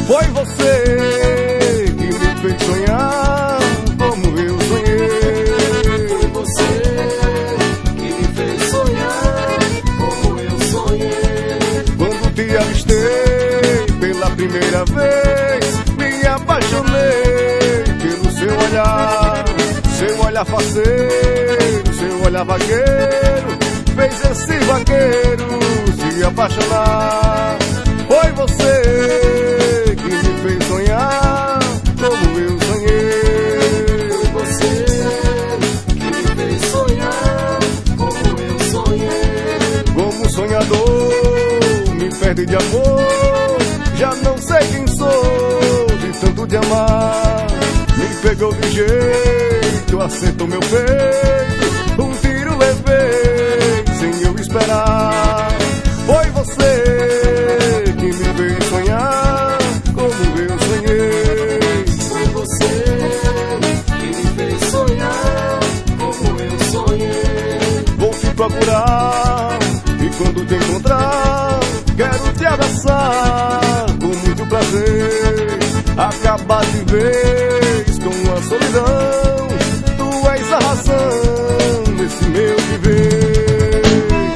Foi você que me fez sonhar como eu sonhei. Foi você que me fez sonhar como eu sonhei. Quando te avistei pela primeira vez, me apaixonei pelo seu olhar faceiro, seu olhar vaqueiro, fez esse vaqueiro se apaixonar. Foi você que me fez sonhar como eu sonhei. Foi você que me fez sonhar como eu sonhei. Como sonhador, me perde de amor, já não sei quem sou, de tanto te amar. Me pegou de jeito, acertou meu peito, um tiro levei, sem eu esperar. Foi você que me fez sonhar como eu sonhei. Foi você que me fez sonhar como eu sonhei. Vou te procurar e quando te encontrar, quero te abraçar com muito prazer. Acabar de vez com a solidão, tu és a razão desse meu viver.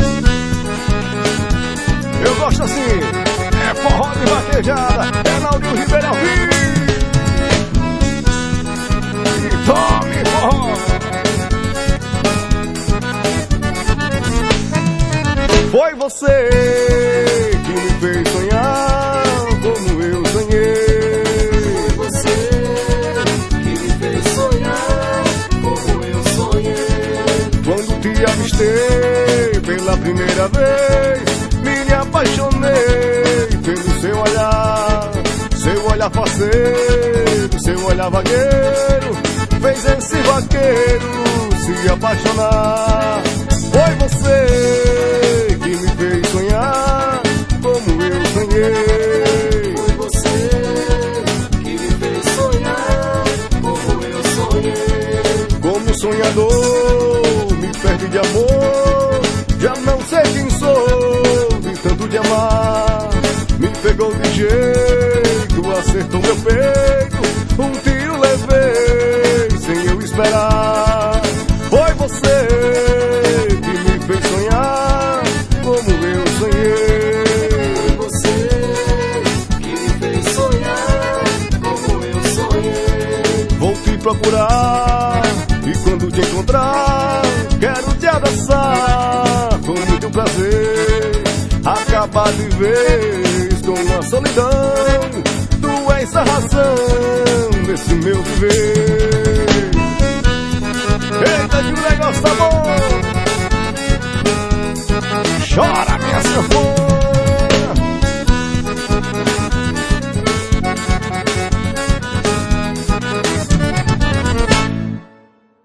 Eu gosto assim, é forró de vaquejada, é Laurinho Ribeiro ao vivo. E tome forró. Foi você que me fez sonhar como eu sonhei. Foi você que me fez sonhar como eu sonhei. Quando te avistei pela primeira vez, me apaixonei pelo seu olhar faceiro, seu olhar vaqueiro, fez esse vaqueiro se apaixonar. Foi você que me fez sonhar como eu sonhei. Foi você que me fez sonhar como eu sonhei. Como sonhador, me perde de amor, já não sei quem sou, de tanto te amar. Me pegou de jeito, acertou meu peito, um tiro levei, sem eu esperar. Foi você que me fez sonhar como eu sonhei. Foi você que me fez sonhar como eu sonhei. Vou te procurar e quando te encontrar, quero te abraçar com muito prazer. Acabar de vez com a solidão, tu és a razão desse meu viver. Eita que o negócio tá bom, chora minha sanfona.